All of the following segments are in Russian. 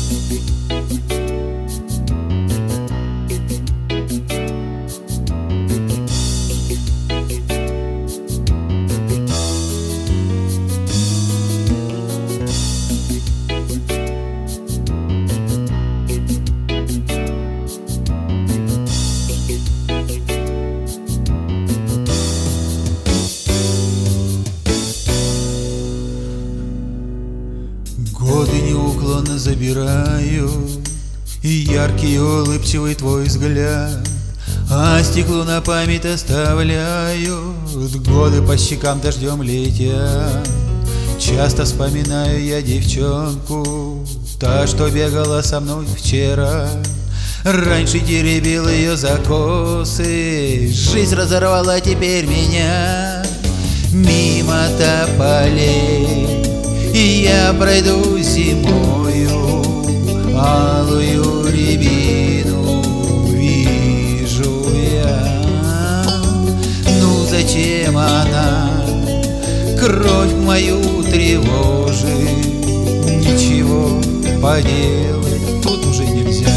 Годы неуклонно забирают и яркий улыбчивый твой взгляд, а стекло на память оставляют. Годы по щекам дождем летят. Часто вспоминаю я девчонку, та, что бегала со мной вчера. Раньше теребил ее за косы, жизнь разорвала теперь меня. Мимо тополей и я пройду зимою, алую рябину вижу я. Ну зачем она кровь мою тревожит? Ничего поделать тут уже нельзя.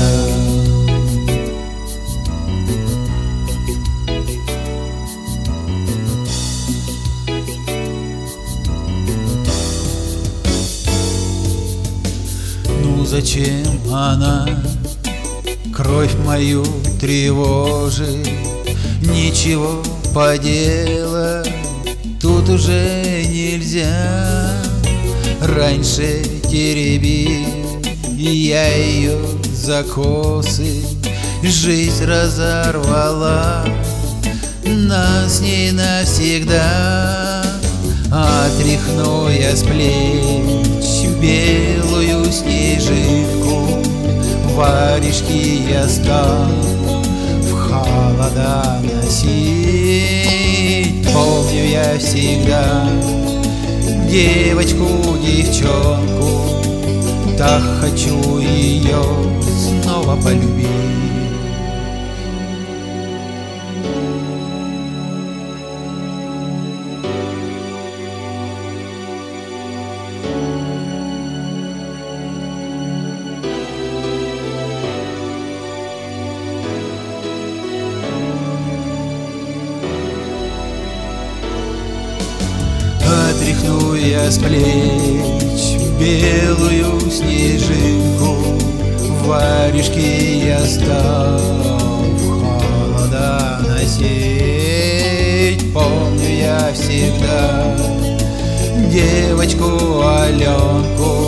Зачем она кровь мою тревожит? Ничего поделать тут уже нельзя. Раньше теребил я ее за косы, жизнь разорвала нас не навсегда. Отряхну я с плеч белую снежинку, варежки я стал в холода носить. Помню я всегда девочку-девчонку, так хочу ее снова полюбить. Отряхну я с плеч белую снежинку, варежки я стал в холода носить. Помню я всегда девочку Аленку,